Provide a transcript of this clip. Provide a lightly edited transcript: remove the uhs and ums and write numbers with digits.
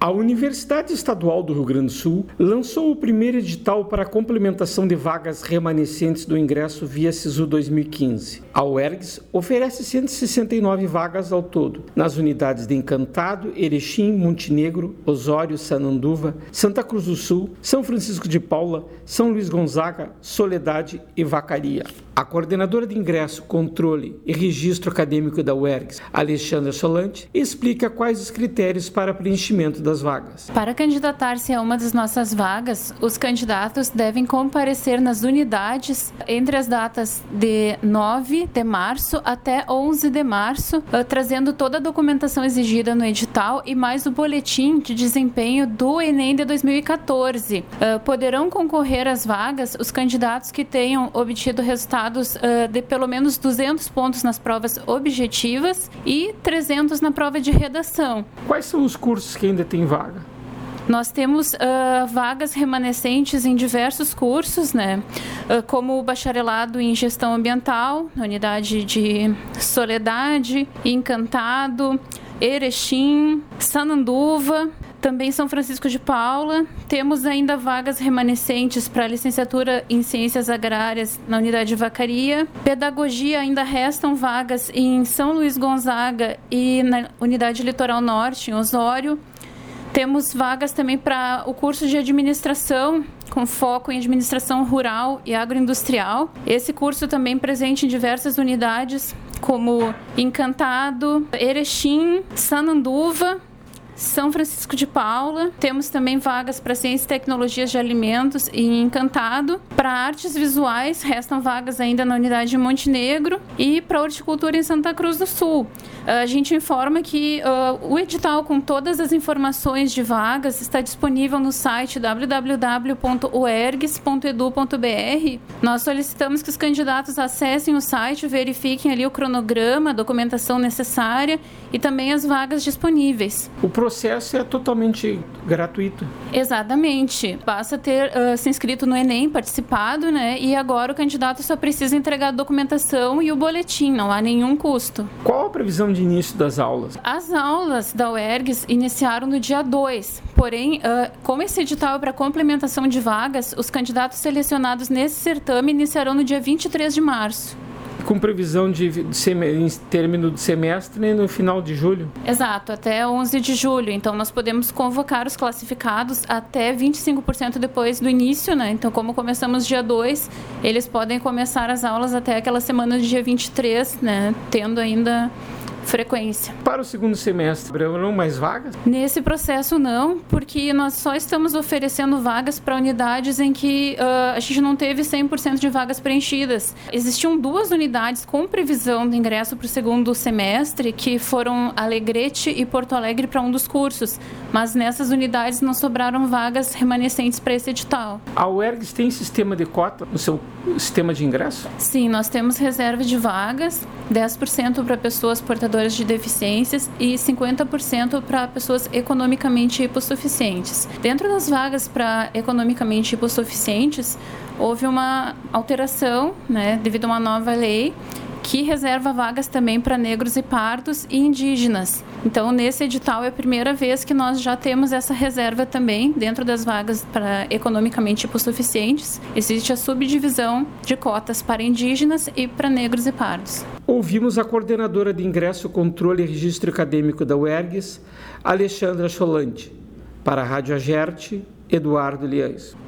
A Universidade Estadual do Rio Grande do Sul lançou o primeiro edital para a complementação de vagas remanescentes do ingresso via SISU 2015. A UERGS oferece 169 vagas ao todo, nas unidades de Encantado, Erechim, Montenegro, Osório, Sananduva, Santa Cruz do Sul, São Francisco de Paula, São Luís Gonzaga, Soledade e Vacaria. A coordenadora de ingresso, controle e registro acadêmico da UERGS, Alexandra Solante, explica quais os critérios para preenchimento das vagas. Para candidatar-se a uma das nossas vagas, os candidatos devem comparecer nas unidades entre as datas de 9 de março até 11 de março, trazendo toda a documentação exigida no edital e mais o boletim de desempenho do Enem de 2014. Poderão concorrer às vagas os candidatos que tenham obtido resultados de pelo menos 200 pontos nas provas objetivas e 300 na prova de redação. Quais são os cursos que ainda têm vaga? Nós temos vagas remanescentes em diversos cursos, né? Como o bacharelado em gestão ambiental, na unidade de Soledade, Encantado, Erechim, Sananduva, também São Francisco de Paula. Temos ainda vagas remanescentes para licenciatura em Ciências Agrárias na unidade de Vacaria. Pedagogia ainda restam vagas em São Luís Gonzaga e na unidade Litoral Norte, em Osório. Temos vagas também para o curso de administração, com foco em administração rural e agroindustrial. Esse curso também presente em diversas unidades, como Encantado, Erechim, Sananduva, São Francisco de Paula. Temos também vagas para Ciências e Tecnologias de Alimentos em Encantado. Para Artes Visuais, restam vagas ainda na unidade de Montenegro. E para Horticultura em Santa Cruz do Sul. A gente informa que o edital com todas as informações de vagas está disponível no site www.uergs.edu.br. Nós solicitamos que os candidatos acessem o site, verifiquem ali o cronograma, a documentação necessária e também as vagas disponíveis. O processo é totalmente gratuito? Exatamente. Basta ter se inscrito no Enem, participado, né? E agora o candidato só precisa entregar a documentação e o boletim, não há nenhum custo. Qual a previsão de início das aulas? As aulas da UERGS iniciaram no dia 2, porém, como esse edital é para complementação de vagas, os candidatos selecionados nesse certame iniciarão no dia 23 de março. Com previsão de término de semestre no final de julho? Exato, até 11 de julho. Então, nós podemos convocar os classificados até 25% depois do início, né? Então, como começamos dia 2, eles podem começar as aulas até aquela semana do dia 23, né? Tendo ainda frequência. Para o segundo semestre, haverão mais vagas? Nesse processo não, porque nós só estamos oferecendo vagas para unidades em que a gente não teve 100% de vagas preenchidas. Existiam 2 unidades com previsão de ingresso para o segundo semestre, que foram Alegrete e Porto Alegre para um dos cursos, mas nessas unidades não sobraram vagas remanescentes para esse edital. A UERGS tem sistema de cota no seu sistema de ingresso? Sim, nós temos reserva de vagas, 10% para pessoas portadoras de deficiências e 50% para pessoas economicamente hipossuficientes. Dentro das vagas para economicamente hipossuficientes, houve uma alteração, né, devido a uma nova lei, que reserva vagas também para negros e pardos e indígenas. Então, nesse edital é a primeira vez que nós já temos essa reserva também dentro das vagas para economicamente hipossuficientes. Existe a subdivisão de cotas para indígenas e para negros e pardos. Ouvimos a coordenadora de ingresso, controle e registro acadêmico da UERGS, Alexandra Solante. Para a Rádio Agerte, Eduardo Liães.